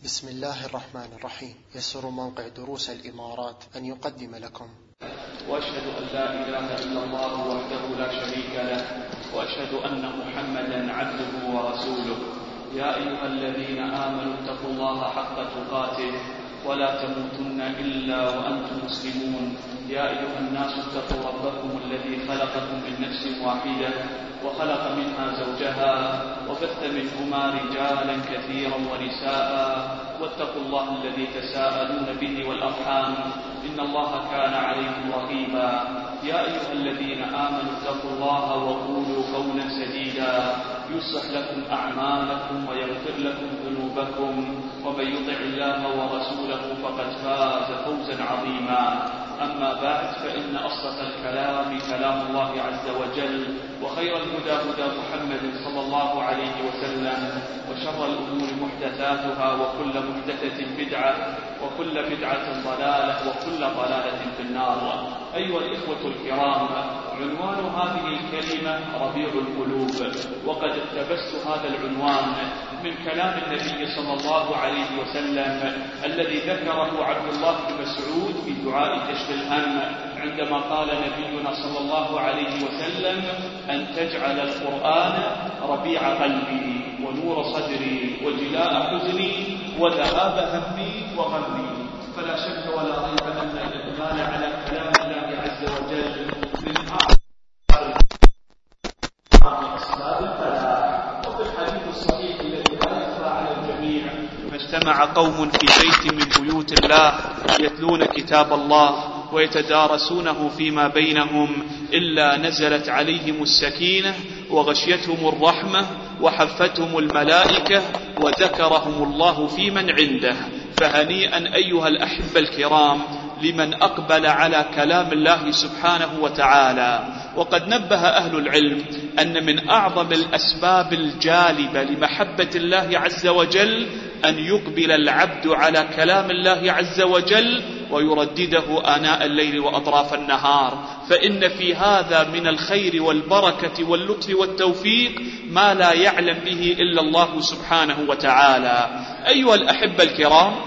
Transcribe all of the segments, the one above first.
بسم الله الرحمن الرحيم. يسر موقع دروس الإمارات أن يقدم لكم. وأشهد أن لا إله إلا الله وحده لا شريك له، وأشهد أن محمدا عبده ورسوله. يا أيها الذين آمنوا اتقوا الله حق تقاته ولا تموتن إلا وأنتم مسلمون. يا أيها الناس اتقوا ربكم الذي خلقكم من نفس واحدة وخلق منها زوجها وبث منهما رجالا كثيرا ونساء، واتقوا الله الذي تساءلون به والأرحام إن الله كان عليكم رقيبا. يا أيها الذين آمنوا اتقوا الله وقولوا قولا سديدا يصلح لكم أعمالكم ويغفر لكم ذنوبكم، ومن يطع الله ورسوله فقد فاز فوزا عظيما. أما بعد، فإن أصدق الكلام كلام الله عز وجل، وخير الهدى هدى محمد صلى الله عليه وسلم، وشر الأمور محدثاتها، وكل محدثة بدعة، وكل بدعة ضلالة، وكل ضلالة في النار. أيها الإخوة الكرام، عنوان هذه الكلمة ربيع القلوب، وقد اقتبست هذا العنوان من كلام النبي صلى الله عليه وسلم الذي ذكره عبد الله بن مسعود في دعاء كشف الهم، عندما قال نبينا صلى الله عليه وسلم: أن تجعل القرآن ربيع قلبي ونور صدري وجلاء حزني وذهاب همي وغمي. فلا شك ولا ريب أن الإقبال على كلام الله عز وجل من أسباب الفلاح. وفي الحديث الصحيح الذي لا يخفى على الجميع: ما اجتمع قوم في بيت من بيوت الله يتلون كتاب الله ويتدارسونه فيما بينهم إلا نزلت عليهم السكينة وغشيتهم الرحمة وحفتهم الملائكة وذكرهم الله في من عنده. فهنيئا أيها الأحبة الكرام لمن أقبل على كلام الله سبحانه وتعالى. وقد نبه أهل العلم أن من أعظم الأسباب الجالبة لمحبة الله عز وجل أن يقبل العبد على كلام الله عز وجل ويردده آناء الليل وأطراف النهار، فإن في هذا من الخير والبركة واللطف والتوفيق ما لا يعلم به إلا الله سبحانه وتعالى. أيها الأحبة الكرام،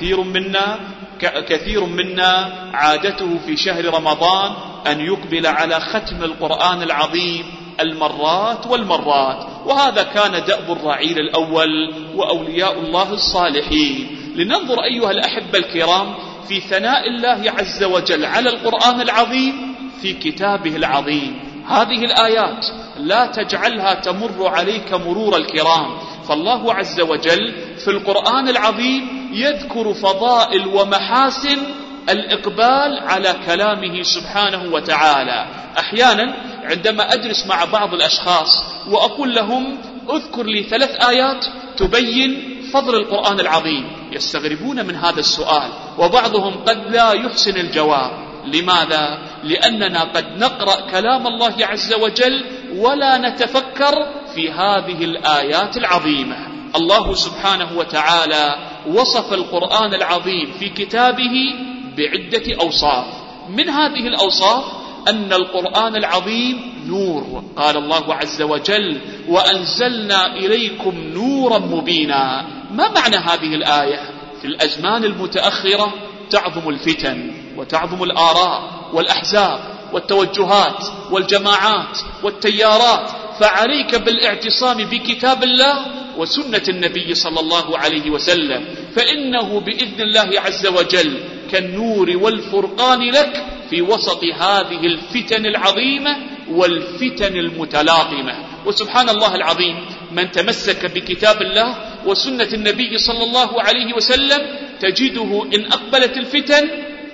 كثير منا عادته في شهر رمضان أن يقبل على ختم القرآن العظيم المرات والمرات، وهذا كان دأب الرعيل الأول وأولياء الله الصالحين. لننظر أيها الأحبة الكرام في ثناء الله عز وجل على القرآن العظيم في كتابه العظيم. هذه الآيات لا تجعلها تمر عليك مرور الكرام، فالله عز وجل في القرآن العظيم يذكر فضائل ومحاسن الإقبال على كلامه سبحانه وتعالى. أحيانا عندما أجلس مع بعض الأشخاص وأقول لهم: اذكر لي 3 آيات تبين فضل القرآن العظيم، يستغربون من هذا السؤال، وبعضهم قد لا يحسن الجواب. لماذا؟ لأننا قد نقرأ كلام الله عز وجل ولا نتفكر في هذه الآيات العظيمة. الله سبحانه وتعالى وصف القرآن العظيم في كتابه بعدة أوصاف. من هذه الأوصاف أن القرآن العظيم نور. قال الله عز وجل: وأنزلنا إليكم نورا مبينا. ما معنى هذه الآية؟ في الأزمان المتأخرة تعظم الفتن وتعظم الآراء والأحزاب والتوجهات والجماعات والتيارات، فعليك بالاعتصام بكتاب الله وسنة النبي صلى الله عليه وسلم، فإنه بإذن الله عز وجل كالنور والفرقان لك في وسط هذه الفتن العظيمة والفتن المتلاطمة. وسبحان الله العظيم، من تمسك بكتاب الله وسنة النبي صلى الله عليه وسلم تجده إن أقبلت الفتن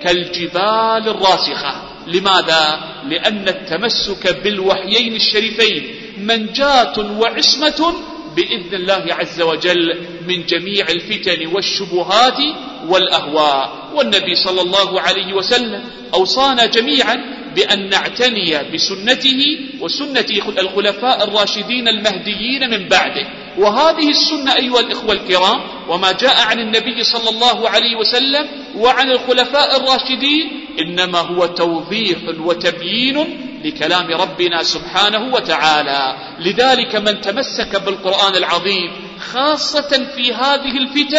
كالجبال الراسخة. لماذا؟ لأن التمسك بالوحيين الشريفين منجاة وعصمة بإذن الله عز وجل من جميع الفتن والشبهات والأهواء. والنبي صلى الله عليه وسلم أوصانا جميعا بأن نعتني بسنته وسنة الخلفاء الراشدين المهديين من بعده. وهذه السنة أيها الإخوة الكرام وما جاء عن النبي صلى الله عليه وسلم وعن الخلفاء الراشدين إنما هو توضيح وتبيين لكلام ربنا سبحانه وتعالى. لذلك من تمسك بالقرآن العظيم خاصة في هذه الفتن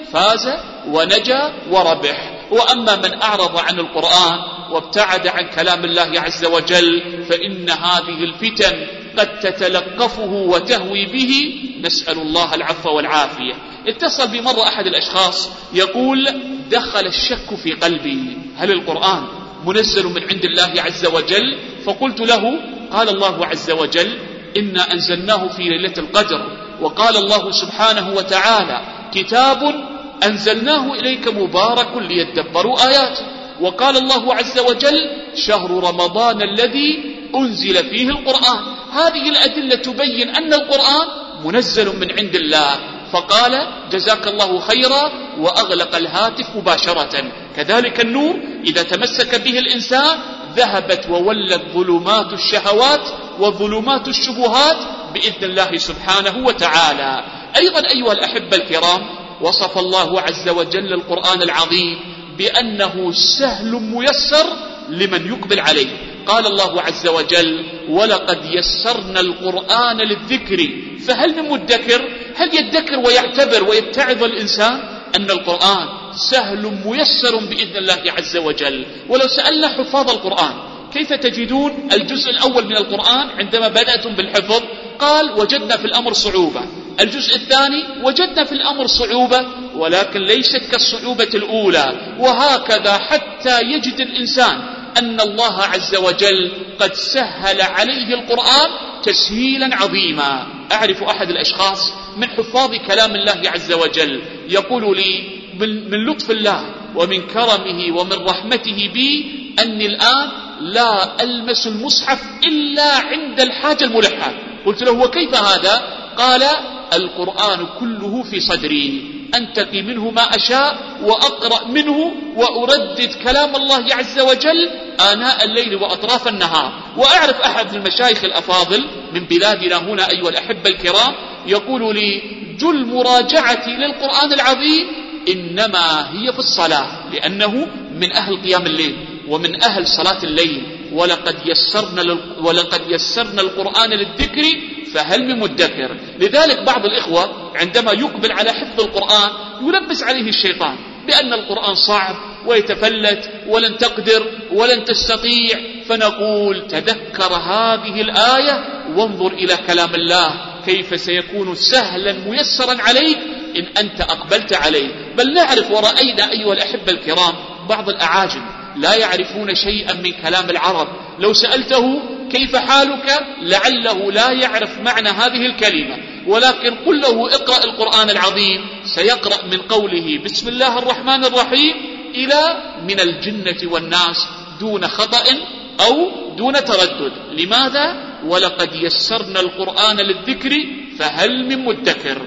فاز ونجا وربح. وأما من أعرض عن القرآن وابتعد عن كلام الله عز وجل فإن هذه الفتن قد تتلقفه وتهوي به، نسأل الله العفو والعافية. اتصل بمرة أحد الأشخاص يقول: دخل الشك في قلبي، هل القرآن منزل من عند الله عز وجل؟ فقلت له: قال الله عز وجل: إنا أنزلناه في ليلة القدر، وقال الله سبحانه وتعالى: كتاب أنزلناه إليك مبارك ليدبروا آياته، وقال الله عز وجل: شهر رمضان الذي أنزل فيه القرآن. هذه الأدلة تبين أن القرآن منزل من عند الله. فقال: جزاك الله خيرا، وأغلق الهاتف مباشرة. كذلك النور إذا تمسك به الإنسان ذهبت وولت ظلمات الشهوات وظلمات الشبهات بإذن الله سبحانه وتعالى. أيضا أيها الأحبة الكرام، وصف الله عز وجل القرآن العظيم بأنه سهل ميسر لمن يقبل عليه. قال الله عز وجل: ولقد يسرنا القرآن للذكر فهل من مدكر؟ هل يدكر ويعتبر ويتعظ الإنسان أن القرآن سهل ميسر بإذن الله عز وجل؟ ولو سألنا حفاظ القرآن: كيف تجدون الجزء الأول من القرآن عندما بدأتم بالحفظ؟ قال: وجدنا في الأمر صعوبة. الجزء الثاني وجدنا في الأمر صعوبة، ولكن ليست كالصعوبة الأولى. وهكذا حتى يجد الإنسان أن الله عز وجل قد سهل عليه القرآن تسهيلا عظيما. أعرف أحد الأشخاص من حفاظ كلام الله عز وجل يقول لي: من لطف الله ومن كرمه ومن رحمته بي أني الآن لا ألمس المصحف إلا عند الحاجة الملحة. قلت له: وكيف هذا؟ قال: القرآن كله في صدري، أنتقي منه ما أشاء وأقرأ منه وأردد كلام الله عز وجل آناء الليل وأطراف النهار. وأعرف أحد المشايخ الأفاضل من بلادنا هنا أيها الأحبة الكرام يقول لي: جل مراجعتي للقرآن العظيم إنما هي في الصلاة، لأنه من أهل قيام الليل ومن أهل صلاة الليل. ولقد يسرنا القرآن للذكر فهل من مدكر. لذلك بعض الإخوة عندما يقبل على حفظ القرآن يلبس عليه الشيطان بأن القرآن صعب ويتفلت ولن تقدر ولن تستطيع. فنقول: تذكر هذه الآية وانظر إلى كلام الله كيف سيكون سهلا ميسرا عليك إن أنت أقبلت عليه. بل نعرف ورأينا أيها الأحبة الكرام بعض الأعاجم لا يعرفون شيئا من كلام العرب، لو سألته: كيف حالك؟ لعله لا يعرف معنى هذه الكلمة، ولكن قل له: اقرأ القرآن العظيم، سيقرأ من قوله بسم الله الرحمن الرحيم إلى من الجنة والناس دون خطأ أو دون تردد. لماذا؟ ولقد يسرنا القرآن للذكر فهل من مدكر.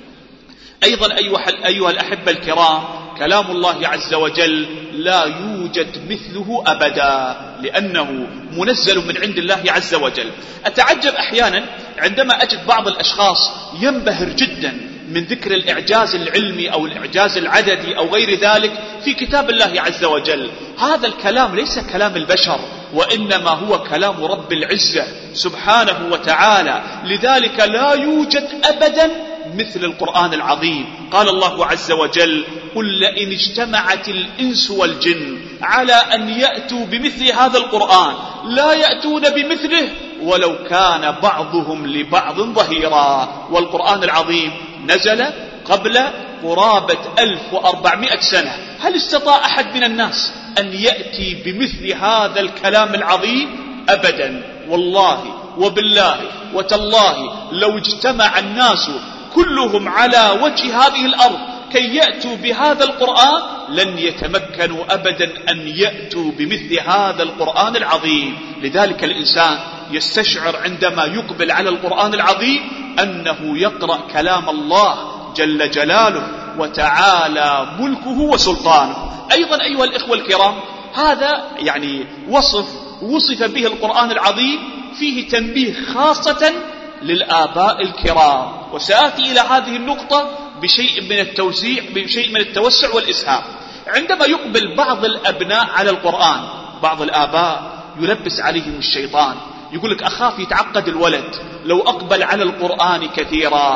أيضا أيها الأحبة الكرام، كلام الله عز وجل لا يوجد مثله أبدا، لأنه منزل من عند الله عز وجل. أتعجب أحيانا عندما أجد بعض الأشخاص ينبهر جدا من ذكر الإعجاز العلمي أو الإعجاز العددي أو غير ذلك في كتاب الله عز وجل. هذا الكلام ليس كلام البشر، وإنما هو كلام رب العزة سبحانه وتعالى. لذلك لا يوجد أبدا مثل القرآن العظيم. قال الله عز وجل: قل لئن اجتمعت الإنس والجن على أن يأتوا بمثل هذا القرآن لا يأتون بمثله ولو كان بعضهم لبعض ظهيرا. والقرآن العظيم نزل قبل قرابة 1400 سنة. هل استطاع أحد من الناس أن يأتي بمثل هذا الكلام العظيم؟ أبدا. والله وبالله وتالله لو اجتمع الناس كلهم على وجه هذه الأرض كي يأتوا بهذا القرآن لن يتمكنوا أبدا أن يأتوا بمثل هذا القرآن العظيم. لذلك الإنسان يستشعر عندما يقبل على القرآن العظيم أنه يقرأ كلام الله جل جلاله وتعالى ملكه وسلطانه. أيضا أيها الإخوة الكرام، هذا وصف به القرآن العظيم فيه تنبيه خاصة للآباء الكرام. وسآتي إلى هذه النقطة بشيء من التوسع والإسهام. عندما يقبل بعض الأبناء على القرآن، بعض الآباء يلبس عليهم الشيطان، يقول لك: أخاف يتعقد الولد لو أقبل على القرآن كثيرا.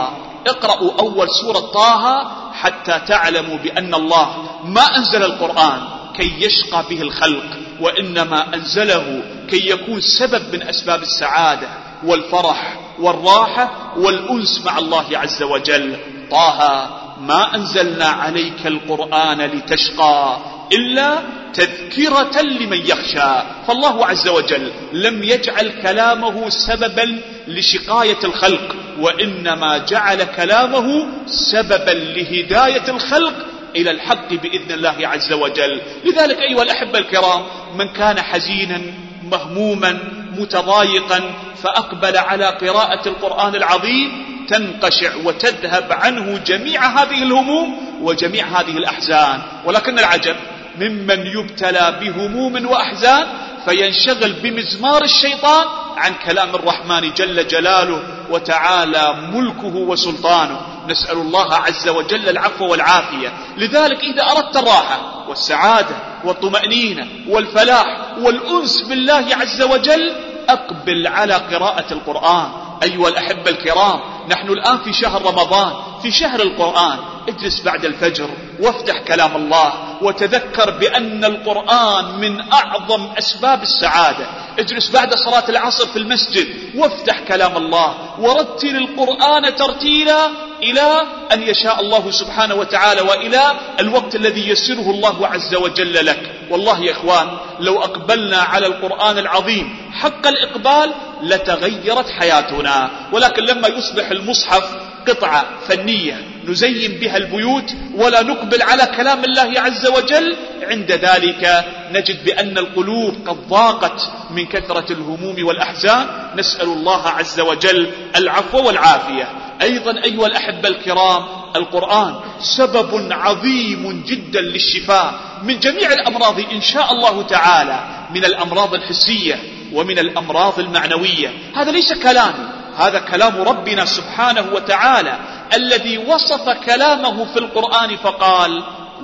اقرأوا أول سورة طه حتى تعلموا بأن الله ما أنزل القرآن كي يشقى به الخلق، وإنما أنزله كي يكون سبب من أسباب السعادة والفرح والراحة والأنس مع الله عز وجل. طه ما أنزلنا عليك القرآن لتشقى إلا تذكرة لمن يخشى. فالله عز وجل لم يجعل كلامه سببا لشقاية الخلق، وإنما جعل كلامه سببا لهداية الخلق إلى الحق بإذن الله عز وجل. لذلك أيها الأحبة الكرام، من كان حزينا مهموما متضايقا فأقبل على قراءة القرآن العظيم تنقشع وتذهب عنه جميع هذه الهموم وجميع هذه الأحزان. ولكن العجب ممن يبتلى بهموم وأحزان فينشغل بمزمار الشيطان عن كلام الرحمن جل جلاله وتعالى ملكه وسلطانه. نسأل الله عز وجل العفو والعافية. لذلك إذا أردت الراحة والسعادة والطمأنينة والفلاح والأنس بالله عز وجل أقبل على قراءة القرآن. أيها الأحبة الكرام، نحن الآن في شهر رمضان، في شهر القرآن. اجلس بعد الفجر وافتح كلام الله وتذكر بأن القرآن من أعظم أسباب السعادة. اجلس بعد صلاة العصر في المسجد وافتح كلام الله ورتل القرآن ترتيلا إلى أن يشاء الله سبحانه وتعالى وإلى الوقت الذي يسره الله عز وجل لك. والله يا إخوان، لو أقبلنا على القرآن العظيم حق الإقبال لتغيرت حياتنا. ولكن لما يصبح المصحف قطعة فنية نزين بها البيوت ولا نقبل على كلام الله عز وجل، عند ذلك نجد بأن القلوب قد ضاقت من كثرة الهموم والأحزان. نسأل الله عز وجل العفو والعافية. أيضا أيها الأحبة الكرام، القرآن سبب عظيم جدا للشفاء من جميع الأمراض إن شاء الله تعالى، من الأمراض الحسية ومن الأمراض المعنوية. هذا ليس كلامي، هذا كلام ربنا سبحانه وتعالى الذي وصف كلامه في القرآن فقال: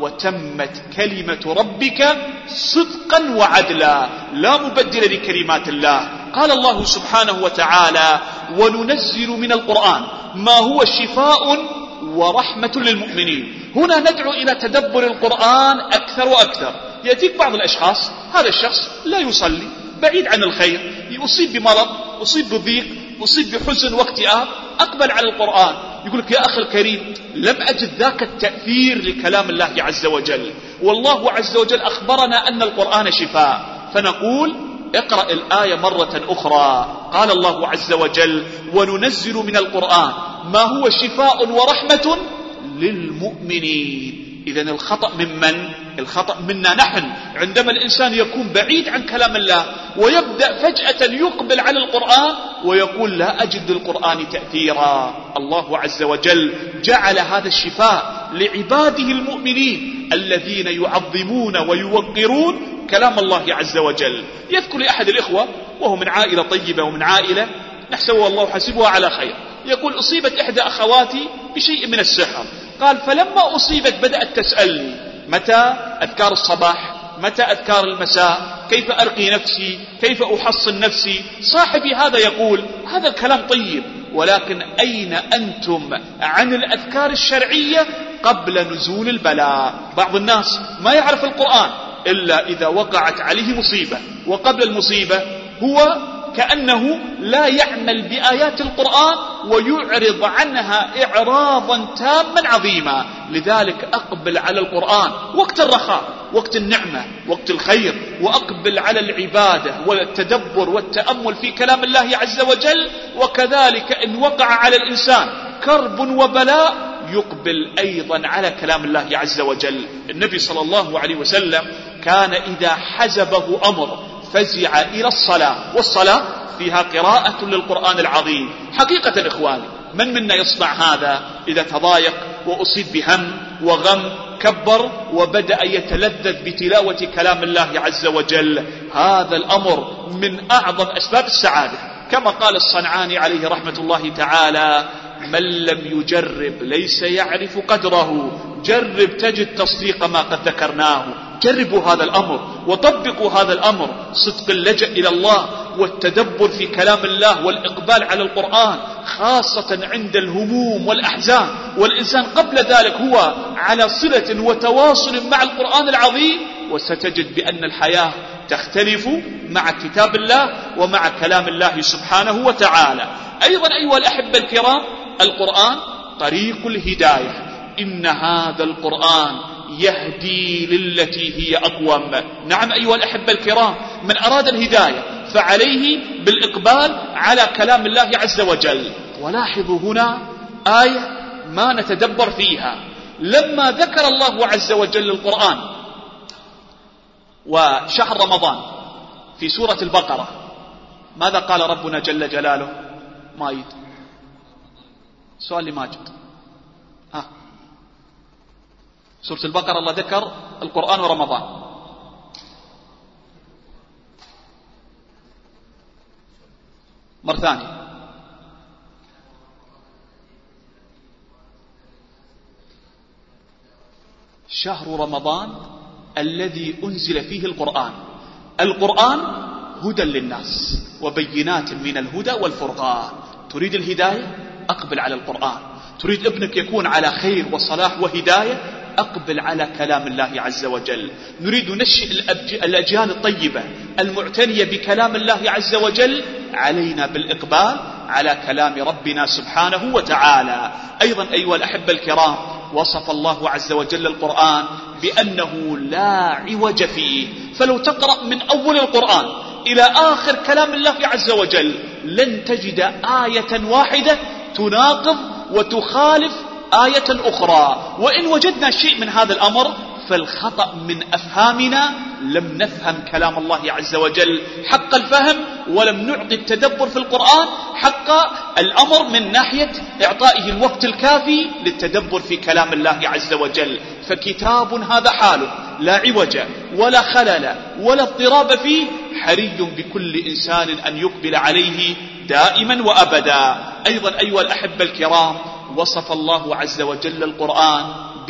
وتمت كلمة ربك صدقا وعدلا لا مبدل لكلمات الله. قال الله سبحانه وتعالى: وننزل من القرآن ما هو شفاء ورحمة للمؤمنين. هنا ندعو إلى تدبر القرآن أكثر وأكثر. يأتيك بعض الأشخاص، هذا الشخص لا يصلي، بعيد عن الخير، يصيب بمرض، يصيب بضيق، يصيب بحزن واكتئاب، أقبل على القرآن يقول لك: يا أخي الكريم، لم أجد ذاك التأثير لكلام الله عز وجل، والله عز وجل أخبرنا أن القرآن شفاء. فنقول: اقرأ الآية مرة أخرى. قال الله عز وجل: وننزل من القرآن ما هو شفاء ورحمة للمؤمنين. إذن الخطأ ممن؟ الخطأ منا نحن، عندما الإنسان يكون بعيد عن كلام الله ويبدأ فجأة يقبل على القرآن ويقول: لا أجد للقرآن تأثيرا. الله عز وجل جعل هذا الشفاء لعباده المؤمنين الذين يعظمون ويوقرون كلام الله عز وجل. يذكر لأحد الإخوة وهو من عائلة طيبة ومن عائلة نحسب والله حسبها على خير، يقول: أصيبت إحدى أخواتي بشيء من السحر. قال: فلما أصيبت بدأت تسألني: متى أذكار الصباح؟ متى أذكار المساء؟ كيف أرقي نفسي؟ كيف أحصن نفسي؟ صاحبي هذا يقول: هذا الكلام طيب، ولكن أين أنتم عن الأذكار الشرعية قبل نزول البلاء؟ بعض الناس ما يعرف القرآن إلا إذا وقعت عليه مصيبة، وقبل المصيبة هو كأنه لا يعمل بآيات القرآن ويعرض عنها إعراضا تاما عظيما. لذلك أقبل على القرآن وقت الرخاء، وقت النعمة، وقت الخير، وأقبل على العبادة والتدبر والتأمل في كلام الله عز وجل. وكذلك إن وقع على الإنسان كرب وبلاء يقبل أيضا على كلام الله عز وجل. النبي صلى الله عليه وسلم كان إذا حزبه أمر فزع إلى الصلاة، والصلاة فيها قراءة للقرآن العظيم. حقيقة إخواني، من منا يصنع هذا؟ إذا تضايق وأصيب بهم وغم كبر وبدأ يتلذذ بتلاوة كلام الله عز وجل. هذا الأمر من أعظم أسباب السعادة، كما قال الصنعاني عليه رحمة الله تعالى: من لم يجرب ليس يعرف قدره، جرب تجد تصديق ما قد ذكرناه. جربوا هذا الأمر وطبقوا هذا الأمر، صدق اللجأ إلى الله والتدبر في كلام الله والإقبال على القرآن، خاصة عند الهموم والأحزان، والإنسان قبل ذلك هو على صلة وتواصل مع القرآن العظيم، وستجد بأن الحياة تختلف مع كتاب الله ومع كلام الله سبحانه وتعالى. أيضا أيها الأحبة الكرام، القرآن طريق الهداية، إن هذا القرآن يهدي للتي هي أقوم. نعم أيها الأحبة الكرام، من أراد الهداية فعليه بالإقبال على كلام الله عز وجل. ولاحظوا هنا آية ما نتدبر فيها، لما ذكر الله عز وجل القرآن وشهر رمضان في سورة البقرة، ماذا قال ربنا جل جلاله؟ مايد سؤال لماجد. سورة البقرة الله ذكر القرآن ورمضان، مرة ثانية. شهر رمضان الذي أنزل فيه القرآن. القرآن هدى للناس وبينات من الهدى والفرقان. تريد الهداية؟ أقبل على القرآن. تريد ابنك يكون على خير وصلاح وهداية؟ أقبل على كلام الله عز وجل. نريد نشئ الأجيال الطيبة المعتنية بكلام الله عز وجل، علينا بالإقبال على كلام ربنا سبحانه وتعالى. أيضا أيها الأحبة الكرام، وصف الله عز وجل القرآن بأنه لا عوج فيه، فلو تقرأ من أول القرآن إلى آخر كلام الله عز وجل لن تجد آية واحدة تناقض وتخالف آية أخرى. وإن وجدنا شيء من هذا الأمر فالخطأ من أفهامنا، لم نفهم كلام الله عز وجل حق الفهم، ولم نعطي التدبر في القرآن حق الأمر من ناحية إعطائه الوقت الكافي للتدبر في كلام الله عز وجل. فكتاب هذا حاله لا عوج ولا خلل ولا اضطراب فيه، حري بكل إنسان أن يقبل عليه دائما وأبدا. أيضا أيها الأحبة الكرام، وصف الله عز وجل القرآن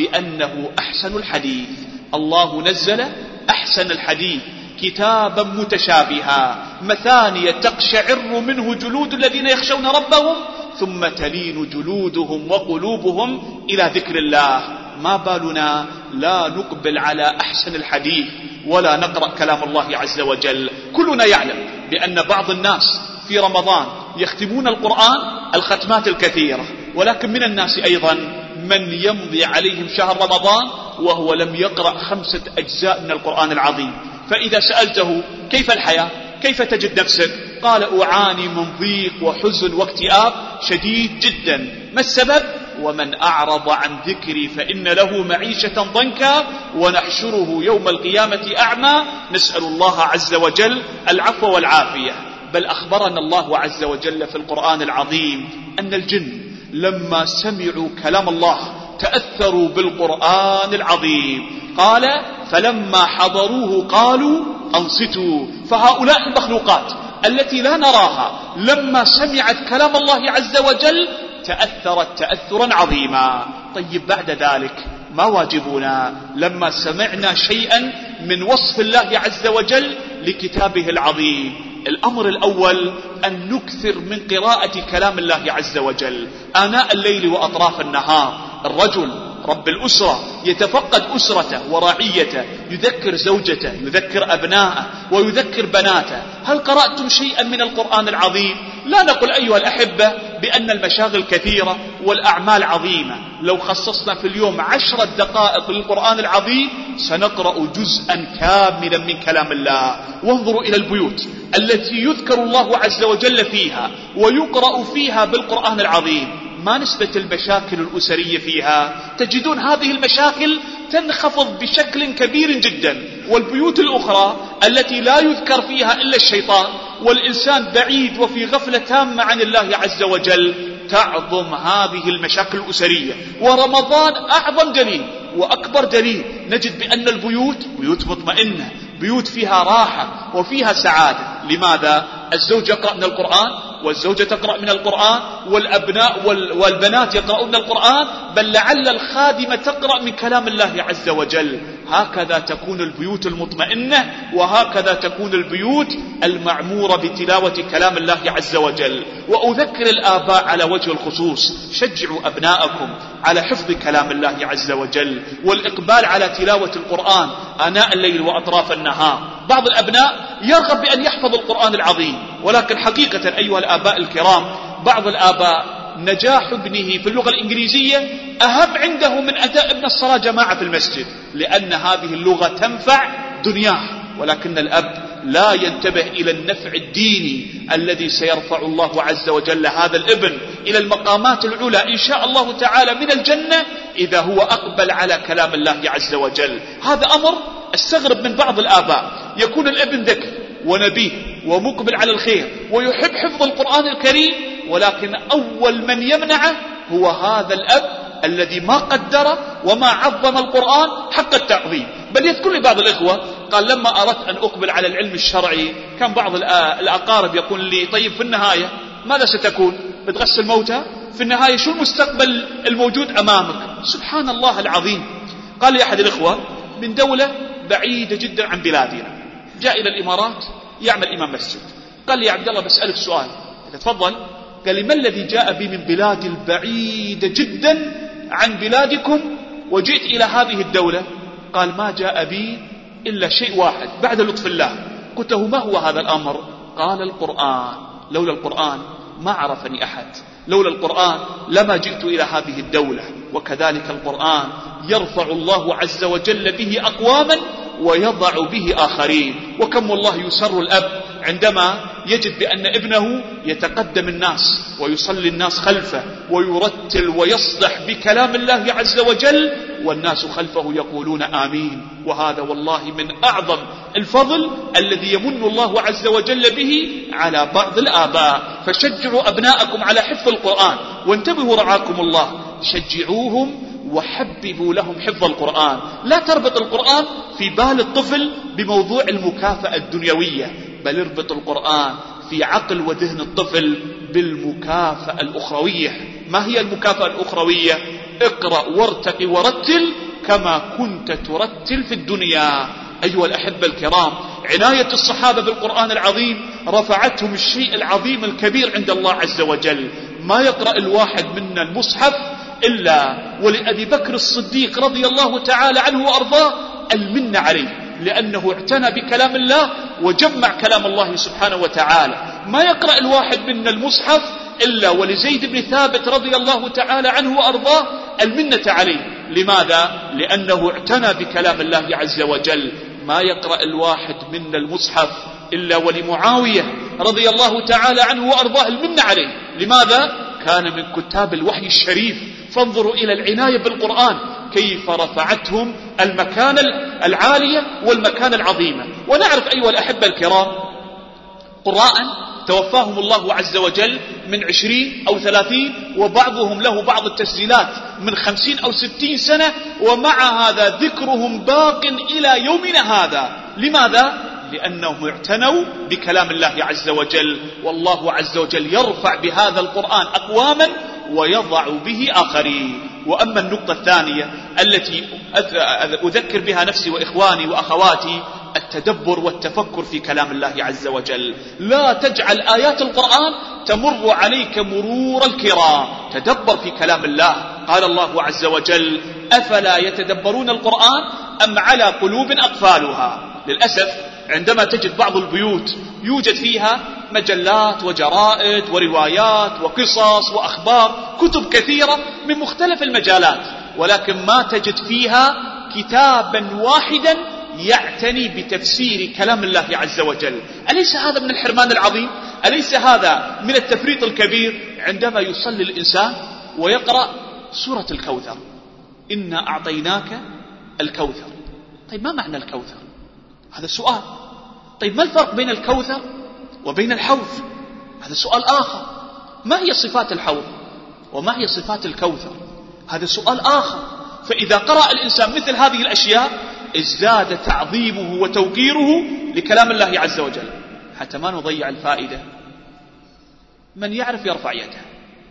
بأنه أحسن الحديث. الله نزل أحسن الحديث كتابا متشابها مثانية تقشعر منه جلود الذين يخشون ربهم ثم تلين جلودهم وقلوبهم إلى ذكر الله. ما بالنا لا نقبل على أحسن الحديث ولا نقرأ كلام الله عز وجل؟ كلنا يعلم بأن بعض الناس في رمضان يختمون القرآن الختمات الكثيرة، ولكن من الناس أيضا من يمضي عليهم شهر رمضان وهو لم يقرأ 5 أجزاء من القرآن العظيم. فإذا سألته كيف الحياة، كيف تجد نفسك، قال أعاني من ضيق وحزن واكتئاب شديد جدا. ما السبب؟ ومن أعرض عن ذكري فإن له معيشة ضنكا ونحشره يوم القيامة أعمى. نسأل الله عز وجل العفو والعافية. بل أخبرنا الله عز وجل في القرآن العظيم أن الجن لما سمعوا كلام الله تأثروا بالقرآن العظيم. قال فلما حضروه قالوا أنصتوا. فهؤلاء المخلوقات التي لا نراها لما سمعت كلام الله عز وجل تأثرت تأثرا عظيما. طيب بعد ذلك ما واجبنا لما سمعنا شيئا من وصف الله عز وجل لكتابه العظيم؟ الأمر الأول أن نكثر من قراءة كلام الله عز وجل آناء الليل وأطراف النهار. الرجل رب الأسرة يتفقد أسرته ورعيته، يذكر زوجته، يذكر أبناءه، ويذكر بناته. هل قرأتم شيئا من القرآن العظيم؟ لا نقول أيها الأحبة بأن المشاغل كثيرة والأعمال عظيمة. لو خصصنا في اليوم 10 دقائق للقرآن العظيم سنقرأ جزءا كاملا من كلام الله. وانظروا إلى البيوت التي يذكر الله عز وجل فيها ويقرأ فيها بالقرآن العظيم، ما نسبة المشاكل الأسرية فيها؟ تجدون هذه المشاكل تنخفض بشكل كبير جدا. والبيوت الأخرى التي لا يذكر فيها إلا الشيطان والإنسان بعيد وفي غفلة تامة عن الله عز وجل تعظم هذه المشاكل الأسرية. ورمضان أعظم دليل وأكبر دليل، نجد بأن البيوت بيوت مطمئنة، بيوت فيها راحة وفيها سعادة. لماذا؟ الزوج يقرأ من القرآن والزوجة تقرأ من القرآن، والأبناء والبنات يقرؤون من القرآن، بل لعل الخادمة تقرأ من كلام الله عز وجل. هكذا تكون البيوت المطمئنة، وهكذا تكون البيوت المعمورة بتلاوة كلام الله عز وجل. وأذكر الآباء على وجه الخصوص: شجعوا أبناءكم على حفظ كلام الله عز وجل والإقبال على تلاوة القرآن آناء الليل وأطراف النهار. بعض الأبناء يرغب بأن يحفظ القرآن العظيم، ولكن حقيقة أيها الآباء الكرام، بعض الآباء نجاح ابنه في اللغة الإنجليزية أهم عنده من أداء ابن الصلاة جماعة في المسجد، لأن هذه اللغة تنفع دنياه، ولكن الأب لا ينتبه إلى النفع الديني الذي سيرفع الله عز وجل هذا الابن إلى المقامات العلى إن شاء الله تعالى من الجنة إذا هو أقبل على كلام الله عز وجل. هذا أمر استغرب من بعض الآباء، يكون الابن ذكي ونبيه ومقبل على الخير ويحب حفظ القرآن الكريم، ولكن أول من يمنعه هو هذا الأب الذي ما قدر وما عظم القرآن حق التعظيم. بل يذكر لي بعض الإخوة قال: لما أردت أن أقبل على العلم الشرعي كان بعض الأقارب يقول لي: طيب في النهاية ماذا ستكون؟ بتغسل موتى؟ في النهاية شو المستقبل الموجود أمامك؟ سبحان الله العظيم. قال لي أحد الإخوة من دولة بعيدة جدا عن بلادنا، جاء إلى الإمارات يعمل إمام مسجد. قال لي: يا عبد الله بسألك سؤال. تفضل. قال لي: ما الذي جاء بي من بلادي البعيدة جدا عن بلادكم وجئت إلى هذه الدولة؟ قال: ما جاء بي إلا شيء واحد بعد لطف الله. قلت له: ما هو هذا الأمر؟ قال: القرآن. لولا القرآن ما عرفني أحد، لولا القرآن لما جئت إلى هذه الدولة. وكذلك القرآن يرفع الله عز وجل به أقواما ويضع به آخرين. وكم والله يسر الأب عندما يجد بأن ابنه يتقدم الناس ويصلي الناس خلفه ويرتل ويصدح بكلام الله عز وجل والناس خلفه يقولون آمين. وهذا والله من أعظم الفضل الذي يمن الله عز وجل به على بعض الآباء. فشجعوا أبناءكم على حفظ القرآن، وانتبهوا رعاكم الله، شجعوهم وحببوا لهم حفظ القرآن. لا تربط القرآن في بال الطفل بموضوع المكافأة الدنيوية، بل اربط القرآن في عقل وذهن الطفل بالمكافأة الأخروية. ما هي المكافأة الأخروية؟ اقرأ وارتقي ورتل كما كنت ترتل في الدنيا. أيها الأحبة الكرام، عناية الصحابة بالقرآن العظيم رفعتهم الشيء العظيم الكبير عند الله عز وجل. ما يقرأ الواحد منا المصحف إلا ولأبي بكر الصديق رضي الله تعالى عنه وأرضاه المنة عليه، لأنه اعتنى بكلام الله وجمع كلام الله سبحانه وتعالى. ما يقرأ الواحد منا المصحف إلا ولزيد بن ثابت رضي الله تعالى عنه وأرضاه المنة عليه. لماذا؟ لأنه اعتنى بكلام الله عز وجل. ما يقرأ الواحد منا المصحف إلا ولمعاوية رضي الله تعالى عنه وأرضاه المنة عليه. لماذا؟ كان من كتاب الوحي الشريف. فانظروا إلى العناية بالقرآن كيف رفعتهم المكان العالية والمكان العظيمة. ونعرف أيها الأحبة الكرام قراء توفاهم الله عز وجل من 20 أو 30، وبعضهم له بعض التسجيلات من 50 أو 60 سنة، ومع هذا ذكرهم باق إلى يومنا هذا. لماذا؟ لأنهم اعتنوا بكلام الله عز وجل. والله عز وجل يرفع بهذا القرآن أقواما ويضع به آخرين. وأما النقطة الثانية التي أذكر بها نفسي وإخواني وأخواتي: التدبر والتفكر في كلام الله عز وجل. لا تجعل آيات القرآن تمر عليك مرور الكرام، تدبر في كلام الله. قال الله عز وجل: أفلا يتدبرون القرآن أم على قلوب أقفالها. للأسف عندما تجد بعض البيوت يوجد فيها مجلات وجرائد وروايات وقصص وأخبار، كتب كثيرة من مختلف المجالات، ولكن ما تجد فيها كتابا واحدا يعتني بتفسير كلام الله عز وجل. أليس هذا من الحرمان العظيم؟ أليس هذا من التفريط الكبير عندما يصلي الإنسان ويقرأ سورة الكوثر: إنا أعطيناك الكوثر. طيب ما معنى الكوثر؟ هذا سؤال. طيب ما الفرق بين الكوثر وبين الحوض؟ هذا سؤال آخر. ما هي صفات الحوض وما هي صفات الكوثر؟ هذا سؤال آخر. فإذا قرأ الإنسان مثل هذه الأشياء ازداد تعظيمه وتوقيره لكلام الله عز وجل. حتى ما نضيع الفائدة، من يعرف يرفع يده.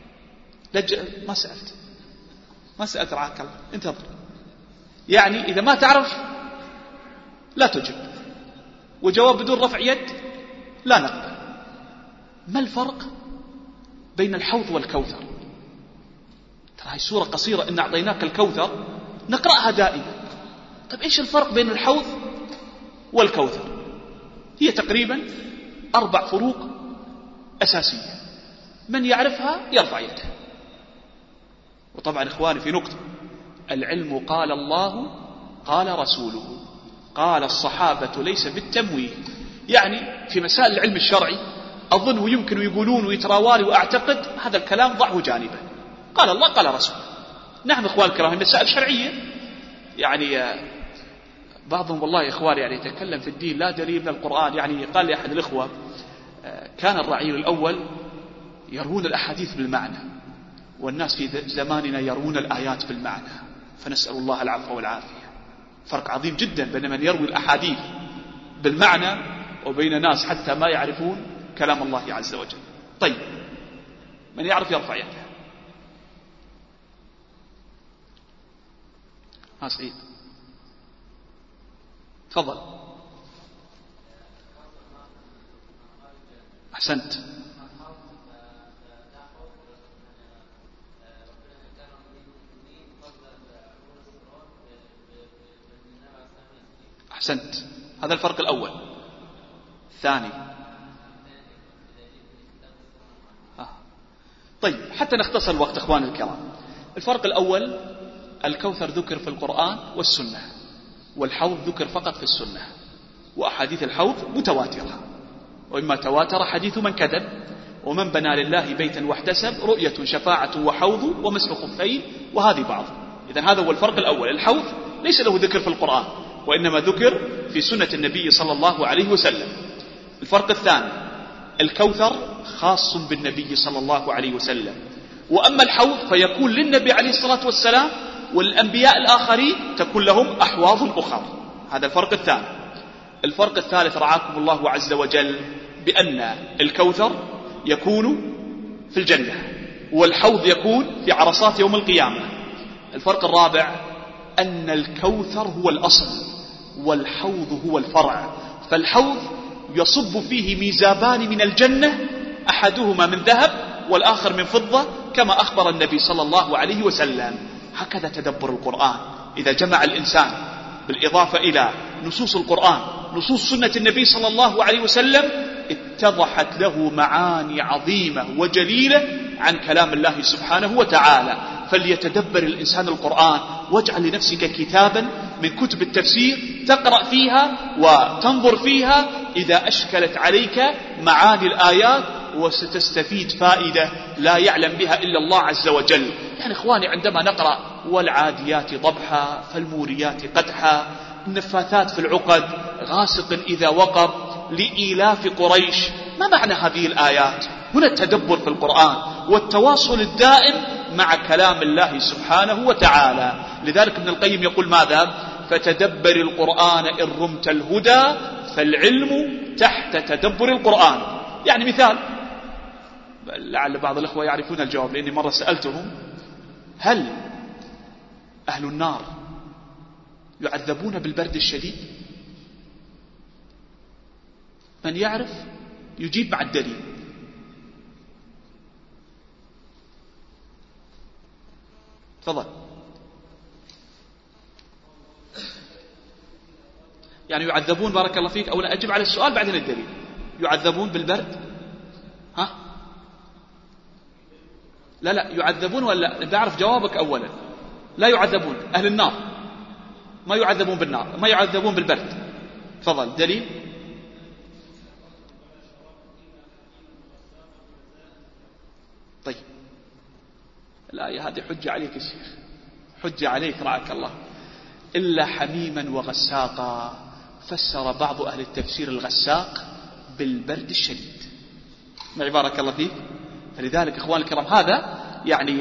ما سألت رعاك الله، انتظر. يعني إذا ما تعرف لا تجب، وجواب بدون رفع يد لا نقبل. ما الفرق بين الحوض والكوثر؟ ترى هاي سورة قصيرة، إن أعطيناك الكوثر نقرأها دائما. طيب إيش الفرق بين الحوض والكوثر؟ هي تقريبا 4 فروق أساسية، من يعرفها يرفع يده. وطبعا إخواني في نقطة: العلم قال الله قال رسوله قال الصحابة ليس بالتمويه. يعني في مسائل العلم الشرعي أظن يمكن يقولون ويتراوالي وأعتقد هذا الكلام ضعه جانبا، قال الله قال رسوله. نعم إخوان الكرام، مسائل شرعية يعني بعضهم والله يا إخواني يعني يتكلم في الدين لا دليل من القرآن. يعني قال لي أحد الإخوة: كان الرعيل الأول يرون الأحاديث بالمعنى، والناس في زماننا يرون الآيات بالمعنى، فنسأل الله العفو والعافية. فرق عظيم جدا بين من يروي الأحاديث بالمعنى وبين ناس حتى ما يعرفون كلام الله عز وجل. طيب، من يعرف يرفع يده؟ سعيد تفضل. أحسنت. أحسنت، هذا الفرق الأول. الثاني، طيب حتى نختصر الوقت إخواني الكرام. الفرق الأول: الكوثر ذكر في القرآن والسنة، والحوض ذكر فقط في السنة، وأحاديث الحوض متواترة، وإما تواتر حديث من كذب ومن بنى لله بيتا واحتسب رؤية شفاعة وحوض ومسح خفين، وهذه بعض. إذن هذا هو الفرق الأول: الحوض ليس له ذكر في القرآن، وإنما ذكر في سنة النبي صلى الله عليه وسلم. الفرق الثاني: الكوثر خاص بالنبي صلى الله عليه وسلم، وأما الحوض فيكون للنبي عليه الصلاة والسلام، والأنبياء الآخرين تكون لهم أحواض أخرى. هذا الفرق الثاني. الفرق الثالث رعاكم الله عز وجل بأن الكوثر يكون في الجنة، والحوض يكون في عرصات يوم القيامة. الفرق الرابع: أن الكوثر هو الأصل والحوض هو الفرع، فالحوض يصب فيه ميزابان من الجنة، أحدهما من ذهب والآخر من فضة، كما أخبر النبي صلى الله عليه وسلم. هكذا تدبر القرآن. إذا جمع الإنسان بالإضافة إلى نصوص القرآن نصوص سنة النبي صلى الله عليه وسلم، اتضحت له معاني عظيمة وجليلة عن كلام الله سبحانه وتعالى. فليتدبر الإنسان القرآن، واجعل لنفسك كتابا من كتب التفسير تقرأ فيها وتنظر فيها إذا أشكلت عليك معاني الآيات، وستستفيد فائدة لا يعلم بها إلا الله عز وجل. يعني إخواني، عندما نقرأ والعاديات ضبحا فالموريات قدحا النفاثات في العقد غاسق إذا وقب لإيلاف قريش، ما معنى هذه الآيات؟ هنا التدبر في القرآن والتواصل الدائم مع كلام الله سبحانه وتعالى. لذلك ابن القيم يقول ماذا؟ فتدبر القرآن إن رمت الهدى، فالعلم تحت تدبر القرآن. يعني مثال، لعل بعض الأخوة يعرفون الجواب، لأني مرة سألتهم: هل أهل النار يعذبون بالبرد الشديد؟ من يعرف يجيب مع الدليل. تفضل. يعني يعذبون، بارك الله فيك، أولا أجب على السؤال بعدين الدليل. يعذبون بالبرد؟ ها؟ لا يعذبون ولا بعرف جوابك أولا. لا يعذبون أهل النار، ما يعذبون بالنار، ما يعذبون بالبرد. تفضل دليل. طيب الآية هذه حجة عليك يا شيخ، حجة عليك رعاك الله. إلا حميما وغساقا، فسر بعض أهل التفسير الغساق بالبرد الشديد. معي بارك الله فيك. فلذلك إخوان الكرام هذا يعني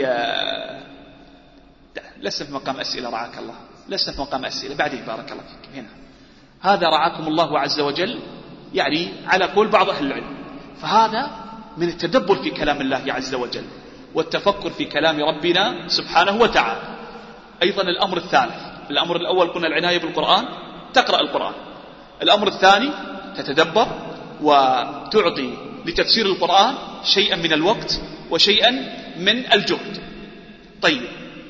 لسه في مقام أسئلة رعاك الله، لسه في مقام أسئلة بعدين بارك الله فيك. هنا هذا رعاكم الله عز وجل يعني على قول بعض أهل العلم. فهذا من التدبر في كلام الله عز وجل والتفكر في كلام ربنا سبحانه وتعالى. أيضا الأمر الثالث، الأمر الأول قلنا العناية بالقرآن، تقرأ القرآن. الأمر الثاني تتدبر وتعطي لتفسير القرآن شيئا من الوقت وشيئا من الجهد. طيب،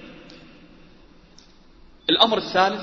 الأمر الثالث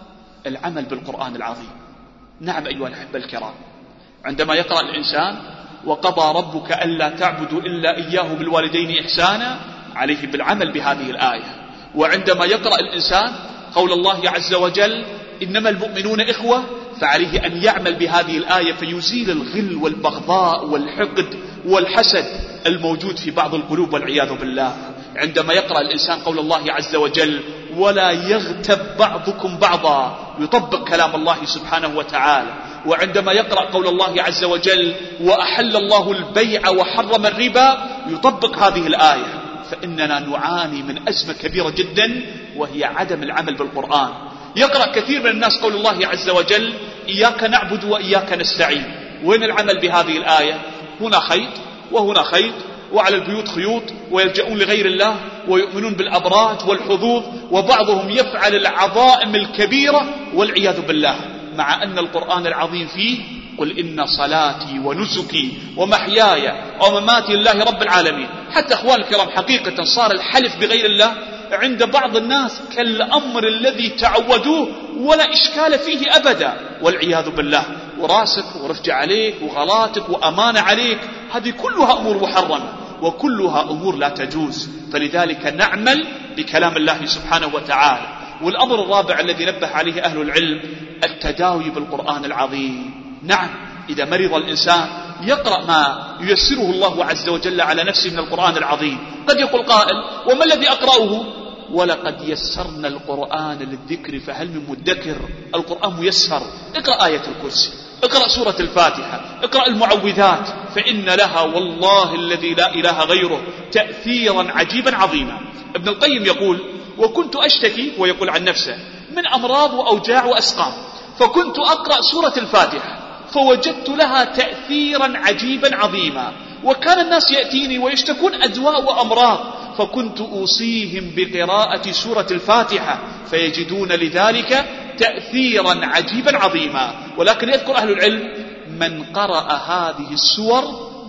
العمل بالقرآن العظيم. نعم أيها الأحبة الكرام، عندما يقرأ الإنسان وقضى ربك ألا تعبدوا إلا إياه بالوالدين إحسانا، عليه بالعمل بهذه الآية. وعندما يقرأ الإنسان قول الله عز وجل إنما المؤمنون إخوة، فعليه أن يعمل بهذه الآية فيزيل الغل والبغضاء والحقد والحسد الموجود في بعض القلوب والعياذ بالله. عندما يقرأ الإنسان قول الله عز وجل ولا يغتب بعضكم بعضا، يطبق كلام الله سبحانه وتعالى. وعندما يقرأ قول الله عز وجل وأحل الله البيع وحرم الربا، يطبق هذه الآية. فإننا نعاني من أزمة كبيرة جدا وهي عدم العمل بالقرآن. يقرأ كثير من الناس قول الله عز وجل إياك نعبد وإياك نستعين، وين العمل بهذه الآية؟ هنا خيط وهنا خيط، وعلى البيوت خيوط، ويلجؤون لغير الله ويؤمنون بالأبراج والحظوظ، وبعضهم يفعل العظائم الكبيرة والعياذ بالله، مع أن القرآن العظيم فيه قل إن صلاتي ونسكي ومحياي ومماتي لله رب العالمين. حتى أخوان الكرام حقيقة صار الحلف بغير الله عند بعض الناس كالأمر الذي تعودوه ولا إشكال فيه أبدا والعياذ بالله. وراسك ورفع عليك وغلاتك وأمانة عليك، هذه كلها أمور محرمة وكلها أمور لا تجوز. فلذلك نعمل بكلام الله سبحانه وتعالى. والأمر الرابع الذي نبه عليه أهل العلم التداوي بالقرآن العظيم. نعم، إذا مرض الإنسان يقرأ ما ييسره الله عز وجل على نفسه من القرآن العظيم. قد يقول قائل وما الذي أقرأه؟ ولقد يسرنا القرآن للذكر فهل من مدكر. القرآن ميسر. اقرأ آية الكرسي، اقرأ سورة الفاتحة، اقرأ المعوذات، فإن لها والله الذي لا إله غيره تأثيرا عجيبا عظيما. ابن القيم يقول وكنت أشتكي، ويقول عن نفسه، من أمراض وأوجاع وأسقام، فكنت أقرأ سورة الفاتحة فوجدت لها تأثيرا عجيبا عظيما، وكان الناس يأتيني ويشتكون أدواء وأمراض، فكنت أوصيهم بقراءة سورة الفاتحة فيجدون لذلك تأثيرا عجيبا عظيما. ولكن يذكر أهل العلم من قرأ هذه السور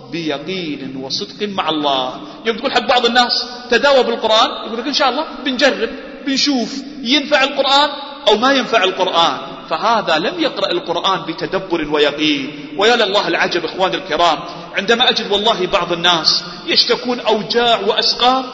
بيقين وصدق مع الله. يوم تقول حق بعض الناس تداوى بالقرآن، يقول لك إن شاء الله بنجرب بنشوف ينفع القرآن أو ما ينفع القرآن، فهذا لم يقرأ القرآن بتدبر ويقين. ويا لله العجب إخوان الكرام، عندما أجد والله بعض الناس يشتكون أوجاع وأسقام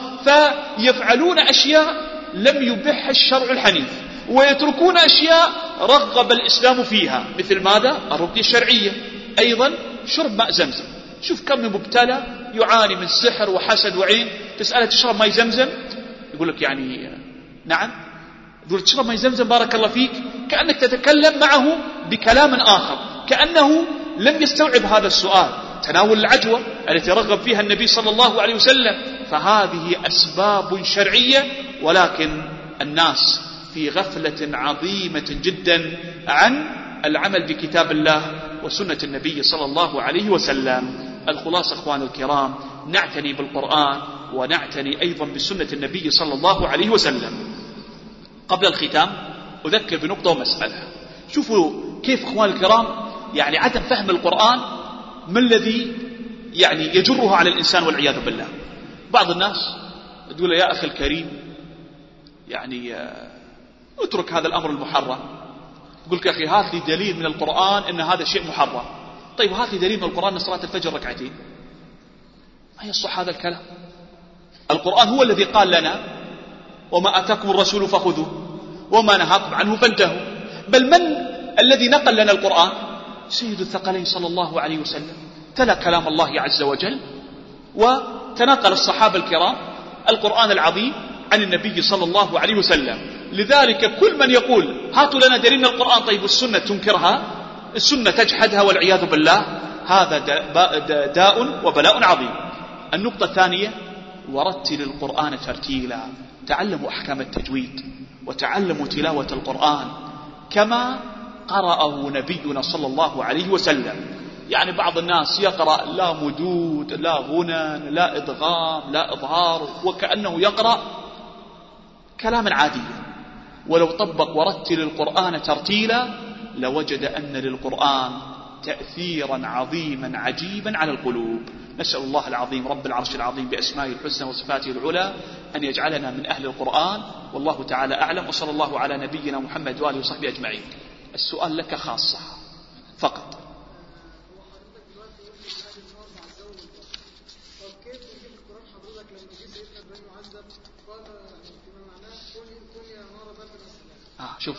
فيفعلون أشياء لم يبحها الشرع الحنيف، ويتركون أشياء رغب الإسلام فيها، مثل ماذا؟ الرقية الشرعية. أيضا شرب ماء زمزم. شوف كم من مبتلى يعاني من سحر وحسد وعين، تسأله تشرب ماء زمزم يقول لك يعني نعم، يقول تشرب ماء زمزم بارك الله فيك، كأنك تتكلم معه بكلام آخر، كأنه لم يستوعب هذا السؤال. تناول العجوة التي رغب فيها النبي صلى الله عليه وسلم، فهذه أسباب شرعية، ولكن الناس في غفلة عظيمة جدا عن العمل بكتاب الله وسنة النبي صلى الله عليه وسلم. الخلاصة أخوان الكرام، نعتني بالقرآن ونعتني أيضا بسنة النبي صلى الله عليه وسلم. قبل الختام أذكر بنقطة ومسألة. شوفوا كيف أخوان الكرام يعني عدم فهم القرآن ما الذي يعني يجره على الإنسان والعياذ بالله. بعض الناس تقول يا أخي الكريم يعني اترك هذا الأمر المحرم، يقول لك يا أخي هات لي دليل من القرآن أن هذا شيء محرم. طيب هات لي دليل من القرآن أن صلاة الفجر ركعتين. ما يصح هذا الكلام. القرآن هو الذي قال لنا وما أتاكم الرسول فخذوه وما نهاكم عنه فانتهوا. بل من الذي نقل لنا القرآن؟ سيد الثقلين صلى الله عليه وسلم، تلا كلام الله عز وجل، وتناقل الصحابة الكرام القرآن العظيم عن النبي صلى الله عليه وسلم. لذلك كل من يقول هاتوا لنا دليل من القرآن، طيب السنة تنكرها، السنة تجحدها والعياذ بالله، هذا داء وبلاء عظيم. النقطة الثانية، ورتل القرآن ترتيلا. تعلموا أحكام التجويد وتعلموا تلاوة القرآن كما قرأه نبينا صلى الله عليه وسلم. يعني بعض الناس يقرأ لا مدود لا غنى لا إدغام لا إظهار، وكأنه يقرأ كلاما عاديا، ولو طبق ورتل القرآن ترتيلا لوجد أن للقرآن تأثيرا عظيما عجيبا على القلوب. نسأل الله العظيم رب العرش العظيم بأسمائه الحسنى وصفاته العلى أن يجعلنا من أهل القرآن، والله تعالى أعلم، وصلى الله على نبينا محمد وآله وصحبه أجمعين. السؤال لك خاصة فقط. شوف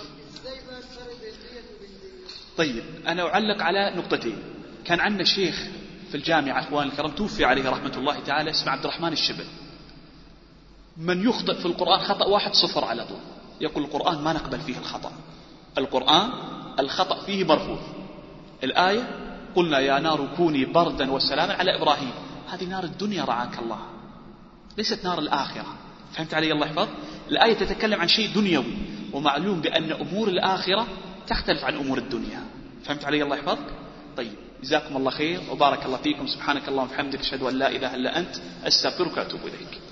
طيب، أنا أعلق على نقطتين. كان عندنا شيخ في الجامعة أخوان الكرام توفي عليه رحمة الله تعالى، اسمه عبد الرحمن الشبل. من يخطئ في القرآن خطأ واحد 0 على طول، يقول القرآن ما نقبل فيه الخطأ، القرآن الخطأ فيه مرفوض. الآية قلنا يا نار كوني بردا وسلاما على إبراهيم، هذه نار الدنيا رعاك الله، ليست نار الآخرة. فهمت علي الله يحفظ؟ الآية تتكلم عن شيء دنيوي، ومعلوم بأن أمور الآخرة تختلف عن أمور الدنيا. فهمت علي الله يحفظك؟ طيب، جزاكم الله خير وبارك الله فيكم. سبحانك اللهم وبحمدك، أشهد أن لا إله إلا أنت، أستغفرك وأتوب إليك.